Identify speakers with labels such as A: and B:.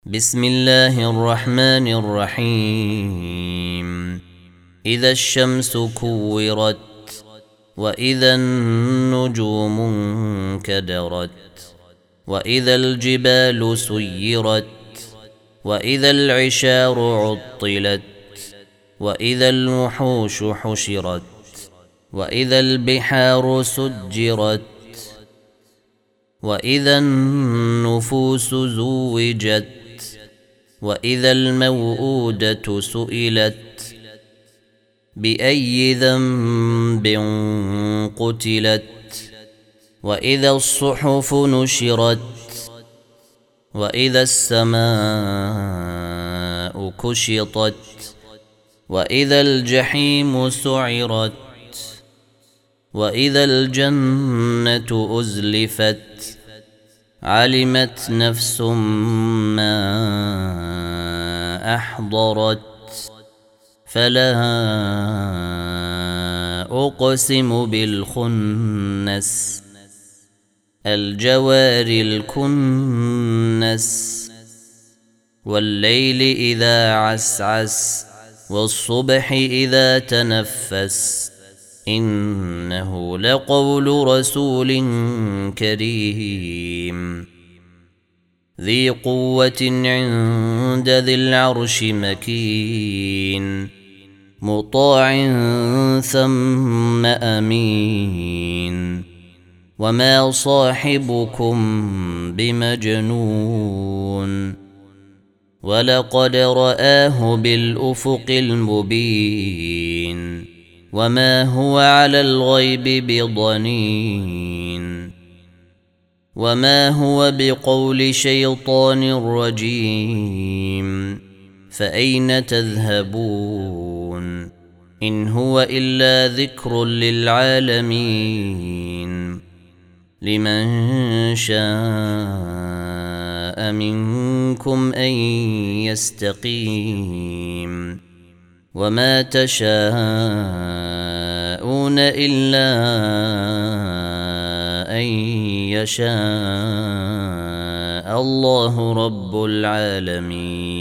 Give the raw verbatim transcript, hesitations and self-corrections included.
A: بسم الله الرحمن الرحيم إذا الشمس كورت وإذا النجوم انكدرت وإذا الجبال سيرت وإذا العشار عطلت وإذا الوحوش حشرت وإذا البحار سجرت وإذا النفوس زوجت وإذا الموءودة سئلت بأي ذنب قتلت وإذا الصحف نشرت وإذا السماء كشطت وإذا الجحيم سعرت وإذا الجنة أزلفت علمت نفس ما أحضرت فلا أقسم بالخنس الجوار الكنس والليل إذا عسعس والصبح إذا تنفس إنه لقول رسول كريم ذي قوة عند ذي العرش مكين مطاع ثم أمين وما صاحبكم بمجنون ولقد رآه بالأفق المبين وما هو على الغيب بضنين وما هو بقول شيطان رجيم فأين تذهبون إن هو إلا ذكر للعالمين لمن شاء منكم أن يستقيم وما تشاءون إلا أن يشاء الله رب العالمين.